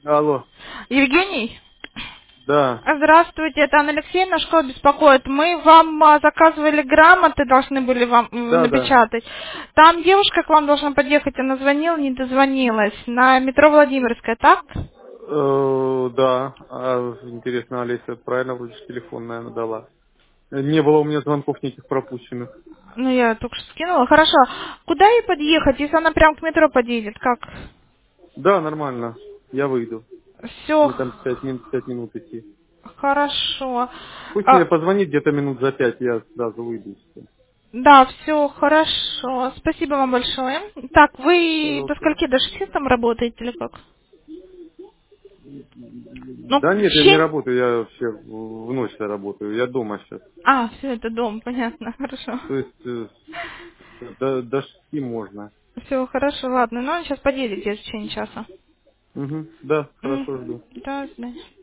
Алло. Евгений? Да. Здравствуйте, это Анна Алексеевна, школа беспокоит. Мы вам заказывали грамоты, должны были вам Да, да. напечатать. Там девушка к вам должна подъехать, она звонила, не дозвонилась. На метро Владимирская, так? Да. А, интересно, Олеся правильно вроде ж телефон, наверное, дала. Не было у меня звонков никаких пропущенных. Ну, я только что скинула. Хорошо. Куда ей подъехать, если она прям к метро подъедет? Как? Да, нормально. Я выйду. Все Мне там 5 минут идти. хорошо. Пусть мне А, позвонит где-то минут за 5, я сразу выйду. И всё. да, все хорошо. Спасибо вам большое. Так, вы до Пожалуйста. скольки? До 6 там работаете или как? Ну, Да в нет, я не 6. работаю, я вообще в ночь работаю. Я дома сейчас. А, все, это дом, понятно, хорошо. То есть до 6 можно. Все, хорошо, ладно. Ну, он сейчас подъедет где-то в течение часа. Угу. Да, хорошо жду. Да, до свидания.